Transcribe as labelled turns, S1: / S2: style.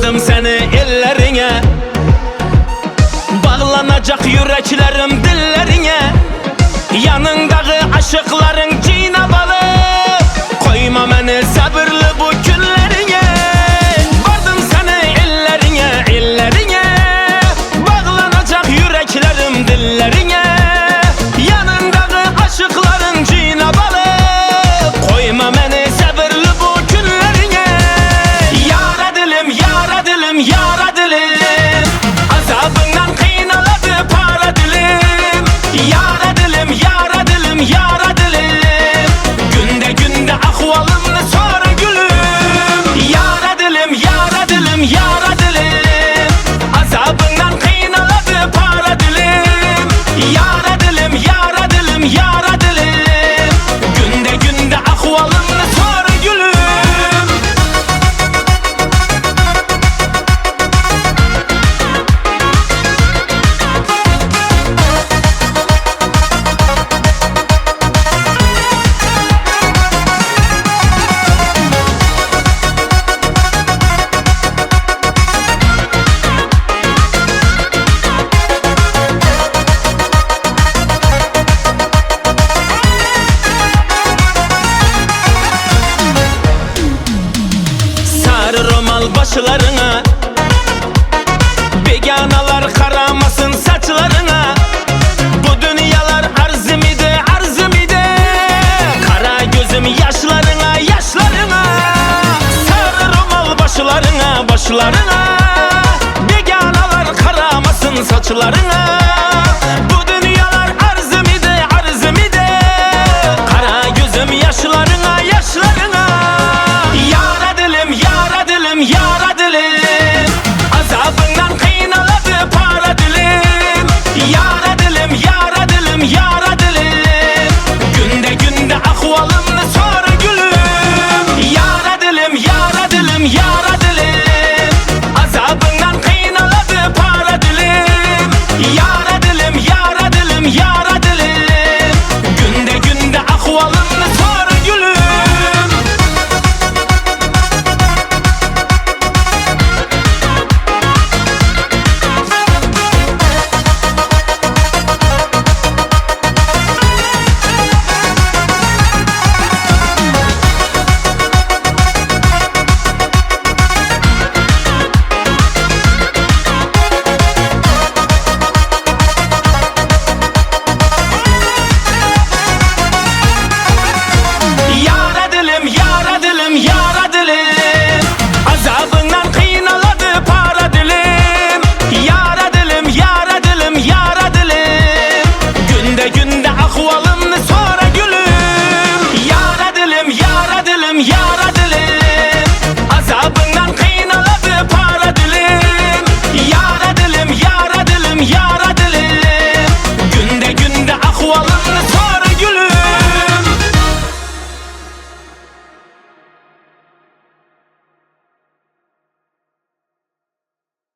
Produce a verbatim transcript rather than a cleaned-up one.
S1: Vardım seni ellerine, bağlanacak yüreklerim dillerine. Yanındağı aşıkların cina balı, koyma beni sabırlı bu günlerine. Vardım seni ellerine, ellerine, bağlanacak yüreklerim dillerine. Yanındağı aşıkların cina balı, koyma beni sabırlı bu günlerine. Yara dilim, yara dilim, yara dilim, azabından kıynaladı para dilim. Yara dilim, yara dilim, yara dilim, günde günde ahvalımını sor gülüm. Yara dilim, yara dilim, yara dilim, azabından kıynaladı para dilim. Yara dilim, yara dilim, yara dilim, günde günde ahvalımını sor gülüm. Sarı romal başlarına, beganalar karamasın saçlarına. Bu dünyalar arz mıydı, arz mıydı? Kara gözüm yaşlarına, yaşlarına. Sarı romal başlarına, başlarına, beganalar karamasın saçlarına.